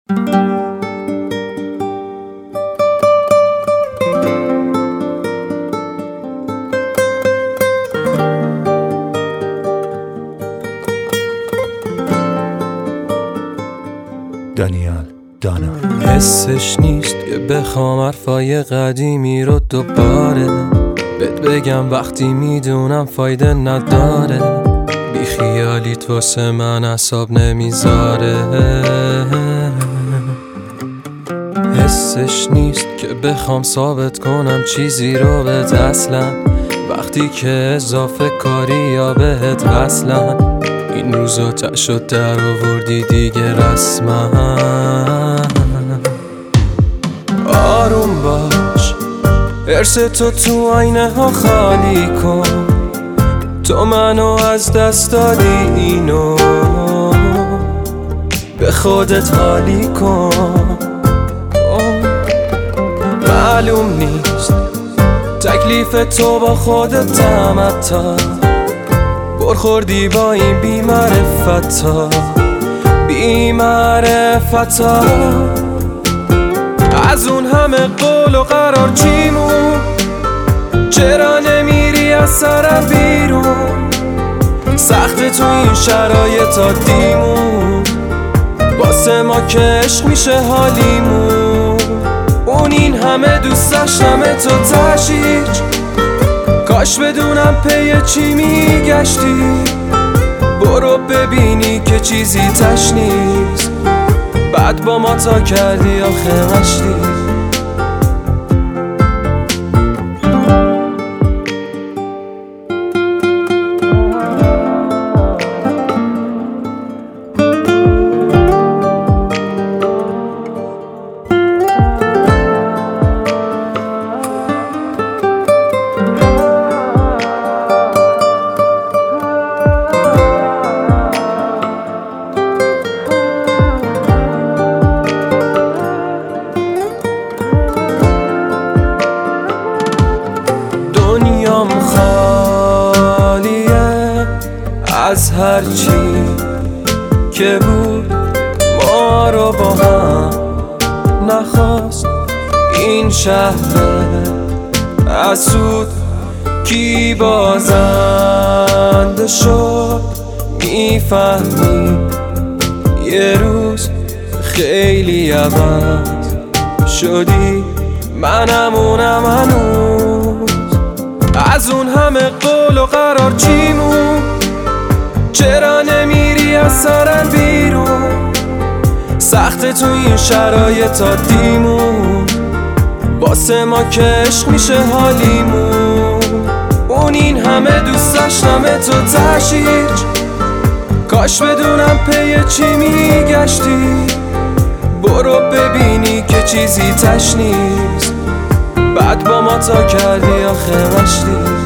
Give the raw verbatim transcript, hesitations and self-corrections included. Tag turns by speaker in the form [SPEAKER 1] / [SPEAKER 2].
[SPEAKER 1] دانیال دانا.
[SPEAKER 2] حسش نیست که بخوام حرفای قدیمی رو دوباره بهت بگم وقتی میدونم فایده نداره. بی خیالیت واسه من اعصاب نمیذاره. حسش نیست که بخوام ثابت کنم چیزی رو بهت اصلا وقتی که اضافه کاری یا بهت وصلن. این روزا تشد در آوردی دیگه رسما. آروم باش، ارس تو تو آینه ها خالی کن. تو منو از دست دادی اینو به خودت حالی کن. معلوم نیست تکلیف تو با خودت تمتا برخوردی با این بی معرفتا بی معرفتا. از اون همه قول و قرار چیمون چرا نمیری از سرم بیرون؟ سخت تو این شرایطا دیمون واسه ما که عشق میشه حالیمون. اون این همه دوست داشتم تو تشیج کاش بدونم پی چی میگشتی. برو ببینی که چیزی تش نیست بعد با ما تا کردی آخه مشتی. خالیه از هرچی که بود ما رو با هم نخواست. این شهر اسود کی بازنده شد میفهمی یه روز خیلی عوض شدی. منم اونم هنوز از اون همه قول و قرار چیمون چرا نمیری از سرم بیرون؟ سخت تو این شرایطا دیمون واسه ما که عشق میشه حالیمون. اون این همه دوست داشتم تو تشیج کاش بدونم پی چی میگشتی. برو ببینی که چیزی تش نیست بعد با ما تا کردی آخه مشتی.